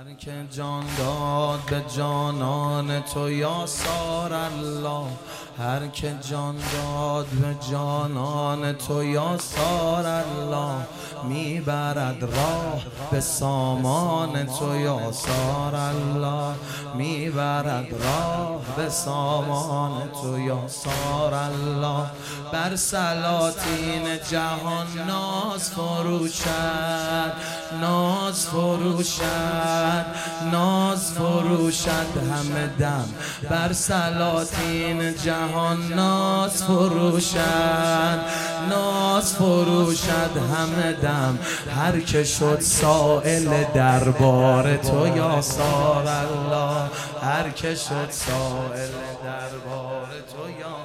هر که جان داد به جانان تو یا سار الله، هر که جان داد به جانان تو یا سار الله، میبرد راه به سامان تو یا سار الله، میبرد راه به سامان تو یا سار الله. بر سلاطین جهان ناز فروشد، ناز فروشد، ناز فروشد همه دم. بر سلاطین جهان ناز فروشد، ناز فروشد همه دم. هر که شد سائل دربار تو یا سار الله، هر که شد سائل دربار تو یا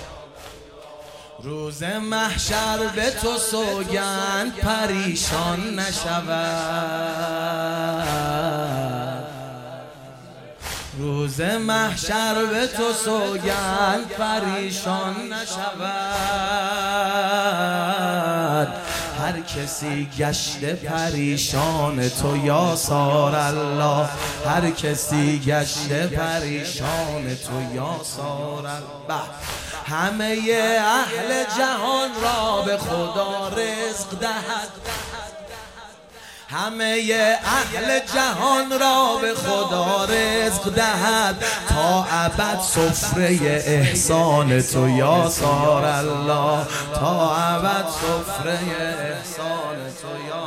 روز محشر به تو سوگند پریشان نشود، روز محشر به تو سوگند پریشان نشود. هر کسی گشته پریشان تو یا سار الله، هر کسی گشته پریشان تو یا سار الله. همه اهل جهان را به خدا رزق دهد، همه اهل جهان را به خدا رزق دهد. تا ابد سفره احسان تو یا سار الله، تا ابد سفره احسان تو یا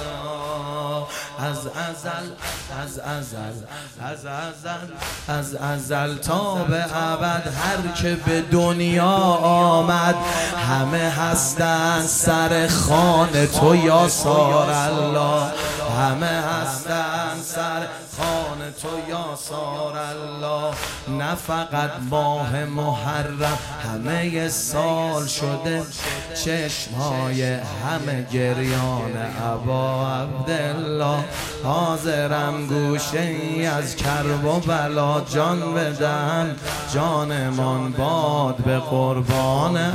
از ازل، از ازل، از ازل، از ازل تا به ابد. هر که به دنیا آمد همه هستند سر خوان تو یا سار الله، همه هستند سر خوان تو یا سار الله. نه فقط ماه محرم همه سال شده چشمهای همه گریان ابا عبدالله. حاضرم گوشه ای از کرب و بلا جان بدم، جانمان باد به قربان،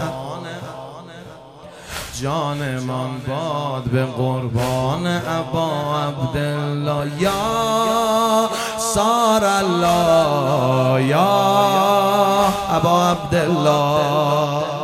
جانمان باد به قربان ابا عبدالله. یا سار الله، یا ابا عبدالله.